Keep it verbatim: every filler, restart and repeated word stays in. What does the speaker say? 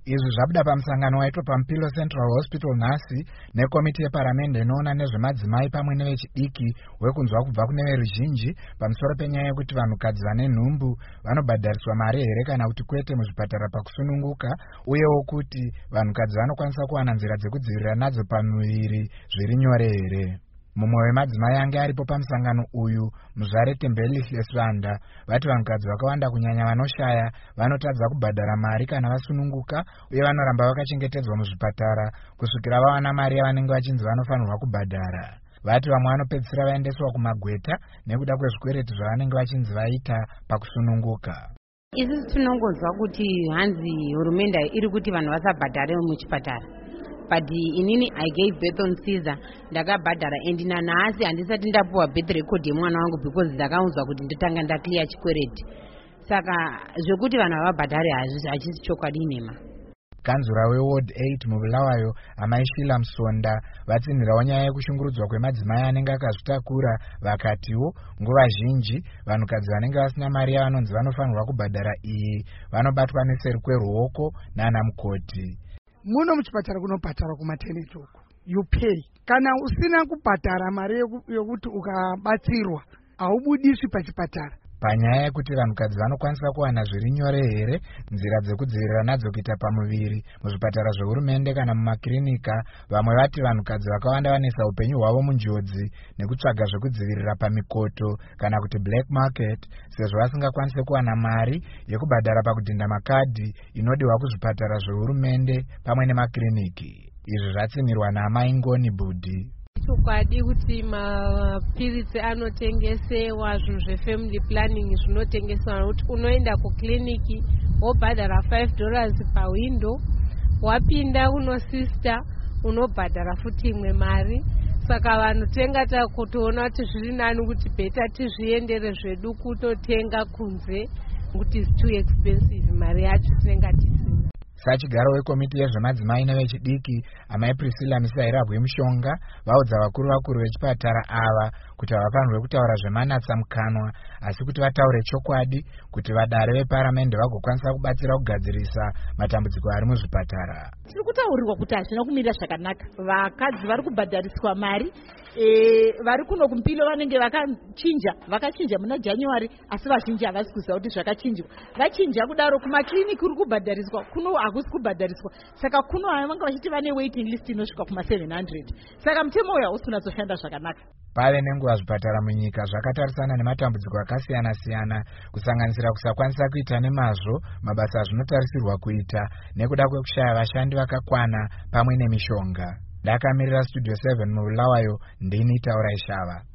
Izvi zvabuda pamusangano waitwa paMupilo Central Hospital nhasi nekomiti yeparamende inoona nezvemadzimai pamwe nevechidiki wekunzwa kubva kune veruzhinji pamusoro penyaya yekuti vanhukadzi vane nhumbu vanobhadhariswa mari here kana kuti kwete muzvipatara pakusununguka, uyewo kuti vanhukadzi vanokwanisa kuwana nzira dzekudzivirira nadzo pamuviri zviri nyore here. Mumwe wemadzimai ange aripo pamusangano uyu, Muzvare Tembelihle Swanda, vati vanhukadzi vakawanda kunyanya vanoshaya vanotadza kubhadhara mari kana vasununguka, uye vanoramba vakachengetedzwa muzvipatara kusvikira vawana mari yavanenge vachinzi vanofanirwa kubhadhara. Vati vamwe vanopedzisira vaendeswa kumagweta nekuda kwezvikwereti zvavanenge vachinzi vaita pakusununguka. Isi tinongozwa kuti hanzi hurumende iri kuti vanhu vasabhadhare muchipatara. But inini I gave birth on Caesar, ndakabhadhara and nanhasi handisati ndapuwa birth record yemwana wangu because ndakaunzwa kuti ndotanga ndaclear chikwereti. Saka zvokuti vanhu havabhadhare hachisi chokwadi nema. Kanzura weWard eight mubulawayo Amai Shila Msonda vatsinhirawo nyaya yekushungurudzwa kwemadzimai anenge akazvitakura, vakatiwo nguva zhinji vanhukadzi vanenge vasina mari yavanonzi vanofanirwa kubhadhara iyi vanobatwa neseri kweruoko nana mukoti. Muno muchipatara kunobhadhara kumaternity uko, you pay. Kana usina kubhadhara mari yokuti ukabatsirwa haubudiswi pachipatara. Panyaya yekuti vanhukadzi vanokwanisa kuwana zviri nyore here nzira dzekudzivirira nadzo kuita pamuviri muzvipatara zvehurumende kana mumakirinika, vamwe vati vanhukadzi vakawanda vanesa upenyu hwavo munjodzi nekutsvaga zvekudzivirira pamikoto kana kuti black market, sezvo vasingakwanise kuwana mari yekubhadhara pakudhinda makadhi inodiwa kuzvipatara zvehurumende pamwe nemakiriniki. Izvi zvatsinirwa naAmai Ngoni Budhi. Chokwadi kuti mapiritsi anotengesewa, zvinhu zvefamily planning zvinotengesewa, kuti unoenda kukliniki wobhadhara five dollars pawindow, wapinda uno sister unobhadhara futi imwe mari. Saka vanhu tenga takutoona kuti zviri nani kuti beta tizviendere zvedu kutotenga kunze kuti is too expensive, mari yacho tinenge tisina. Sachigaro wekomiti yezvemadzimai nevechidiki Amai Priscilla Misairabwe Mushonga vaudza vakuru vakuru vechipatara ava kuti havafanirwe kutaura zvemanatsa mukanwa, asi kuti vataure chokwadi kuti vadare veparamende vagokwanisa kubatsira kugadzirisa matambudziko ari muzvipatara. Tiri kutaurirwa kuti hazvina kumira zvakanaka. Vakadzi vari kubhadhariswa mari, e, vari kuno kuMupilo vanenge vakachinja, vakachinja muna January, asi vazhinji havasi kuziva kuti zvakachinjwa. Vachinja kudaro kumakliniki kuri kubhadhariswa, kuno hakusi kubhadhariswa. Saka kuno vanga vachiti vane waiting list inosvika kuma seven hundred. Saka mutemo uyu hausi kunatsoshanda zvakanaka. Pave nenguva zvipatara munyika zvakatarisana nematambudziko akasiyana-siyana kusanganisira kusakwanisa kuita nemazvo mabasa zvinotarisirwa kuita nekuda kwekushaya vashandi vakakwana pamwe nemishonga. Ndakamirira Studio seven mubulawayo, ndini Taura Ishava.